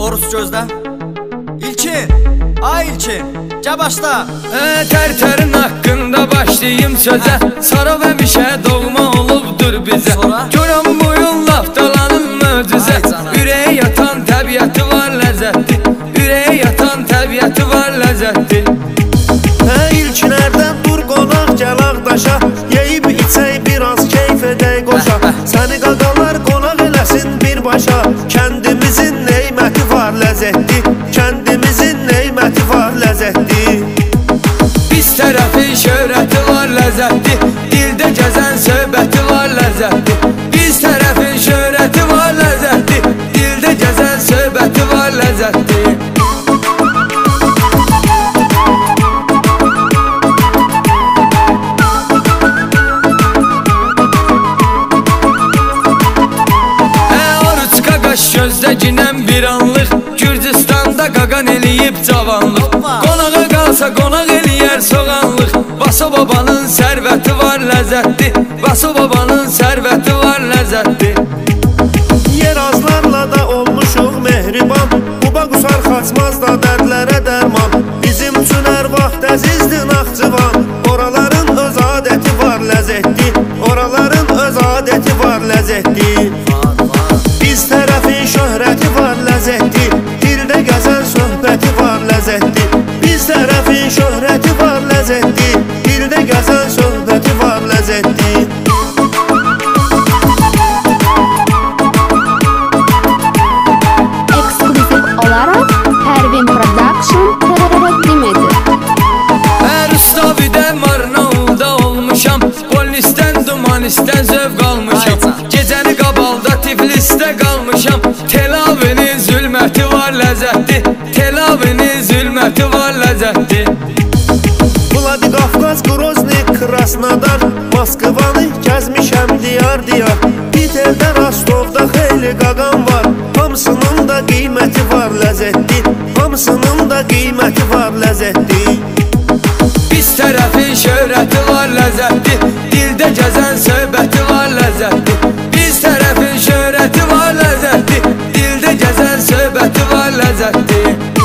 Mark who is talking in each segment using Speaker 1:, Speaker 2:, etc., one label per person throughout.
Speaker 1: Orus gözdə. İlkin, ay İlkin, gəl başla.
Speaker 2: Tərtərin haqqında başlayayım sözə. Sarov həmişə doğma olubdur bizə. Görəm bu yol laftalanın möcüzə. Ürəyə yatan təbiəti var ləzzətli. Ürəyə yatan təbiəti var ləzzətli.
Speaker 3: İlkinlərdən dur qonaq gəl Ağdaşa. Yeyib içək biraz keyf edək qoşa. Səni qaqalar qonaq eləsin birbaşa. Kəndimizin neyməti var ləzzətli. Kəndimizin neyməti var ləzzətli.
Speaker 2: Biz tərəfin şöhrəti var ləzzətli. Dildə gəzən söhbəti var ləzzətli. Biz tərəfin şöhrəti var ləzzətli. Dildə gəzən söhbəti var ləzzətli. Gözdə ginən bir anlıq. Gürcüstanda qaqan eləyib cavanlıq. Qonağa qalsa qonaq eləyər soğanlıq. Vaso babanın sərvəti var ləzzətli. Vaso babanın sərvəti var ləzzətli.
Speaker 3: Yer azlarla da olmuşuq mehriban. Quba qusar xaçmaz da dərdlərə dərman. Bizim üçün hər vaxt əzizdir Naxçıvan. Oraların öz adəti var ləzzətli. Oraların öz adəti var ləzzətli. Biz tərəfin şöhrəti var ləzzətli. Dildə gəzən söhbəti var ləzzətli. Biz tərəfin şöhrəti var ləzzətli. Dildə gəzən söhbəti var ləzzətli.
Speaker 4: Ekskluziv olaraq Pervin Production təqdim edir.
Speaker 2: Rustavidə Marnaulda olmuşam. Polnisdən dumanistdən zövq almışam. Gecəni Qabalda Tiflisdə qalmışam. Telavinin zülməti var ləzzətli. Telavinin zülməti var ləzzətli.
Speaker 3: Vladikavkaz, Grozny, Krasnodar. Moskvanı gəzmişəm diyar-diyar. Piterdə, Rostovda xeyli qaqam var. Hamısının da qiyməti var ləzzətli. Hamısının da qiyməti var ləzzətli.
Speaker 2: Biz tərəfin şöhrəti var ləzzətli. Dildə gəzən söhbəti var ləzzətli. Biz tərəfin şöhrəti var ləzzətli. Dildə gəzən söhbəti var ləzzətli.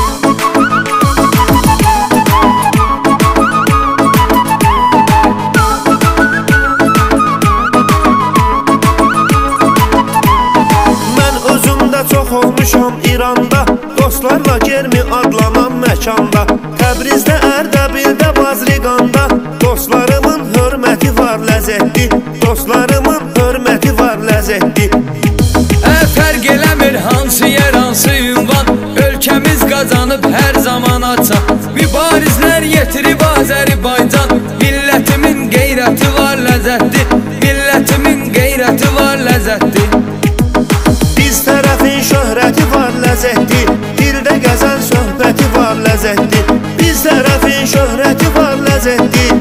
Speaker 3: Mən özümdə çox olmuşam İranda. Dostlarla Germi adlanan məkanda. Təbrizdə, Ərdəbildə, Bazriqanda. Dostlarımın hörməti var ləzzətli. Dostlarımın hörməti var ləzzətli.
Speaker 2: Fərq eləmir hansı yer, hansı ünvan. Ölkəmiz qazanıb hər zaman açan. Mübarizlər yetirib Azərbaycan. Millətimin qeyrəti var ləzzətli. Millətimin qeyrəti var ləzzətli.
Speaker 3: Biz tərəfin şöhrəti var ləzzətli. Dildə gəzən söhbəti var ləzzətli. Biz tərəfin şöhrəti var ləzzətli.